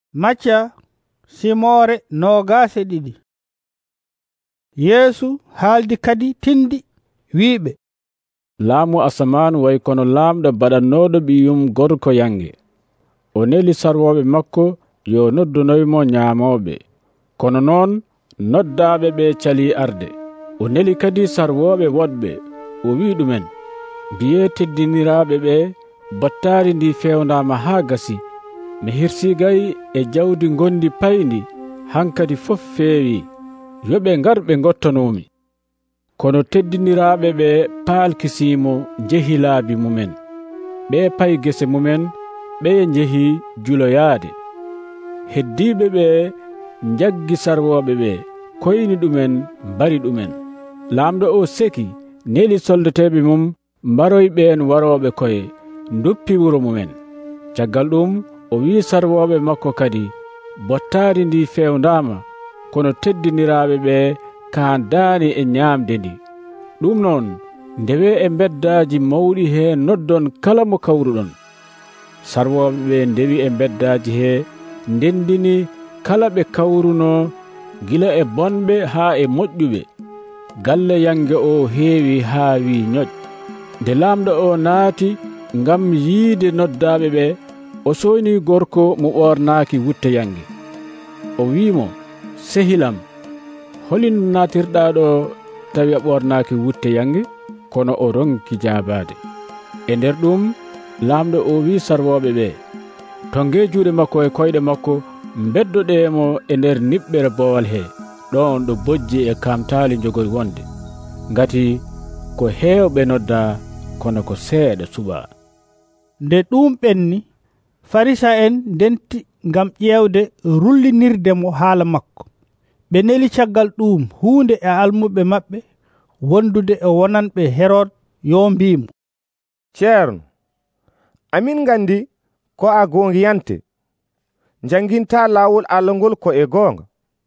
Macca simore nogase ɗiɗi. Yesu haaldi kadi tindi wiiɓe, laamu asaman way kono laamɗo baɗannoɗo ɓiyum gorko yange. O neli sarwoɓe makko yo noddunoymo ñaamoɓe, kono noon noddaɓe ɓe cali arde. O neli kadi sarwoɓe woɗɓe, o wi ɗumen, biye teddiniraɓe ɓe, battari ndi fewnama ha gasi. Mi hirsigay e jawdi gondi payndi, hankadi fof feewi, yoɓe ngar ɓe gottonomi. Kono teddiniraɓe ɓe paalkisimo jehi laabi mumen. Ɓe pay gese mumen, ɓe jehi juloyaade. Heddiɓe ɓe jaggi sarwoɓe ɓe, koyni ɗumen mbari ɗumen. Laamɗo o seki, neli soldateɓe mum mbaroyɓen waroɓe koye, duppi wuro mumen. Caggal ɗum o wi sarwoɓe makko kadi, bottari ndi fewndama, kono teddiniraɓe ɓe kaandani e ñaamde ndi. Ɗum noon ndewe e beddaji mawɗi he noddon kala mo kawruɗon. Sarwoɓe ɓe ndewi e beddaji he, ndendini kala ɓe kawruno, gila e bonɓe haa e moƴƴuɓe. Galle yange o heewi haa wi ñoƴ. Nde laamɗo o naati ngam yiide noddaɓe ɓe, o soyni gorko mo ɓornaaki wutte yange. O wiimo, sehilam, holino naatirɗa ɗo tawi a ɓornaaki wutte yange? Kono o ronki jaabaade. E nder ɗum laamɗo o wi sarwoɓe ɓe, tonge juuɗe makko e koyɗe makko, beddoɗemo e nder niɓɓere boowal he, ɗon ɗo bojji e kamtaali jogoy wonde. Ngati ko heewɓe nodda, kono ko seeɗa suɓa. Nde ɗum ɓenni, farisa en ndenti ngam ƴeewde rullinirdemo haala makko. Ɓe neli caggal ɗum huunde e almuɓe maɓɓe wondude e wonanɓe Herod yo mbimo, ceerno, amin gandi ko a gongiyante, janginta laawol Allah ngol ko e goonga.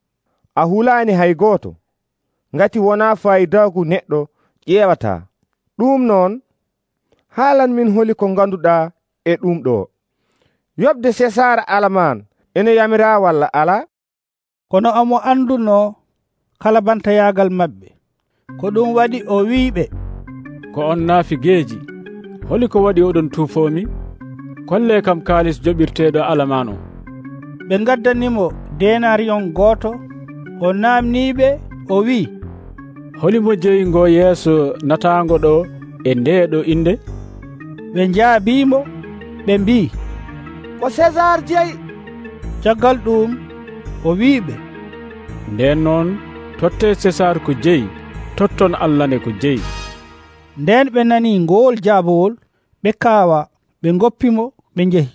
A hulani hay gooto, ngati wona fayidaku neɗɗo ƴeewata. Ɗum noon haalan min holi ko ganduɗa e ɗum ɗo. Yoɓde César alaman ene yamira walla ala? Kono omo anduno kala bantayagal maɓɓe. Ko ɗum waɗi o wiiɓe, ko on naafigeeji, holi ko waɗi oɗon tuufomi? Kolle kam kaalis joɓirteɗo alaman o. Ɓe gaddanimo denariyon gooto. O namniɓe, o wi, holi mo jeyingo yeeso natango ɗo e ndeɗo inde? Ɓe jaabimo, ɓe mbi, ko César jeyi. caggal ɗum o wiiɓe, nden noon totte César ko jeyi, totton Allah ne ko jeyi. Nden ɓe nani ngol jaabowol, ɓe kaawa, ɓe goppimo, ɓe jehi.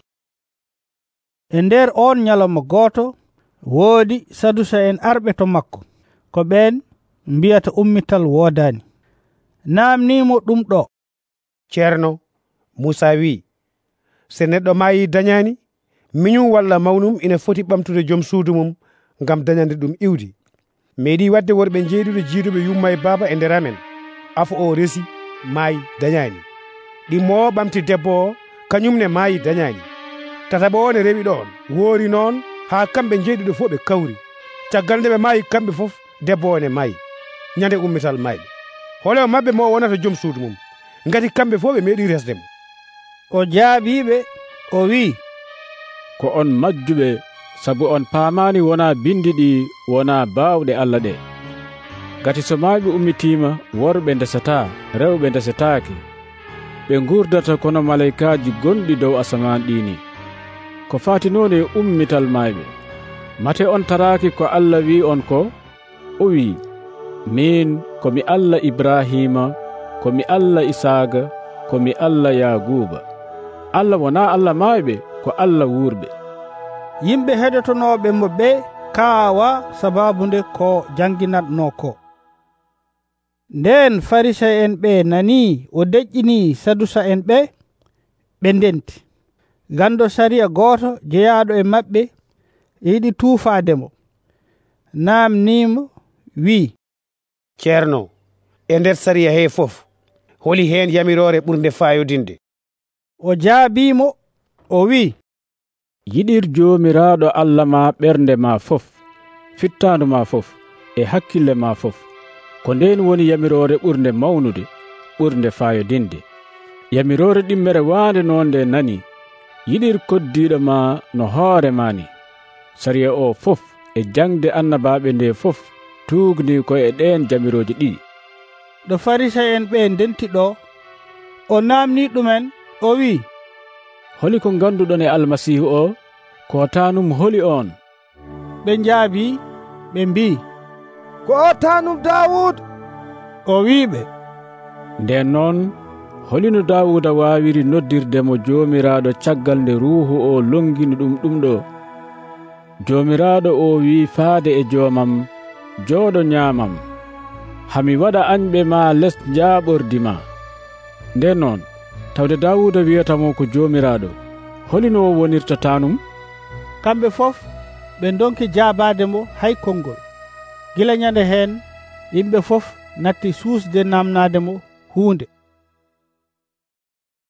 E nder on nyaloma gooto woodi sadusa en arɓe to makko, ko ɓen mbiyata ummital woodani. Namnimo ɗum ɗo, ceerno, Musa wi, se neɗɗo maayi dañani, miñum walla mawnum ina foti ɓamtude joom suudu mum ngam dañande ɗum iwdi. Meeɗi wadde worɓe jeeɗuɗo jiiduɓe yumma e baaba e nder amen. Afo o resi, maayi dañani. Ɗimmo o ɓamti debbo o, kañumne maayi dañani. Tataɓo o ne rewi ɗon, woori noon haa kamɓe jeeɗuɗo fof ɓe kawri. Caggal nde ɓe maayi kamɓe fof, debbo o ne maayi ñande ummital mayɓe. Holewo maɓɓe mo wonata joom suudu mum, ngati kamɓe fof ɓe meeɗi resdemo. O jaabiɓe, o wi, ko on majjuɓe, sabu on paamani wona bindi ɗi wona baawɗe Allah ɗe. Gati so maaɓe ummitima, worɓe ndesata, rewɓe ndesetaake. Ɓe gurdata kono malaikaji gonɗi dow asaman ɗini. Ko faati noon e ummital mayɓe, mate on taraki ko Allah wi on ko? O wi, min komi Allah Ibrahima, komi Allah Isaaga, komi Allah Yaguba. Allah wona Allah mayɓe, ko Allah wuurɓe. Yimɓe heɗotonoɓe mo ɓe kaawa sababude ko janginatno ko. Nden farisa en ɓe nani o deƴƴini sadusa en ɓe, ɓe ndenti. Gando sariya gooto jeyaɗo e maɓɓe yiɗi tuufademo. Namnimo wi, ceerno, e nder sariya he fof, holi hen yamirore ɓurde fayodinde? O jaabimo, o wi, yiɗir jomiraɗo Allah ma ɓernde ma fof, fittandu ma fof, e hakkille ma fof. Ko nden woni yamirore ɓurde mawnude, ɓurde fayodinde. Yamirore ɗimmere waande nonde nani, yiɗir koddiɗo ma no hoore mani. Sariya o fof e jangde annabaɓe nde fof tugni ko e ɗen jamiroji ɗiɗi. ɗo Farisa'en ɓe ndenti ɗo, o namni ɗumen, o wi, holi ko ganduɗon e almasihu o, ko tanum holi on? ɓe njaabi ɓe mbi, ko o tanum Dawud. o wiɓe, nden noon holino Dawuda wawiri noddirdemo jomiraɗo caggal nde ruuhu o longini ɗum ɗo? Jomiraɗo o wi faade e joomam, jooɗo ñaamam, hami waɗa añɓe ma les jaaɓordi ma. Nden noon tawde Dawuda wiyatamo ko jomiraɗo, holino o wonirta tanum? kamɓe fof ɓe donki jaabade mo hay konngol. Gila ñande hen yimɓe fof natti suusde namnade mo huunde.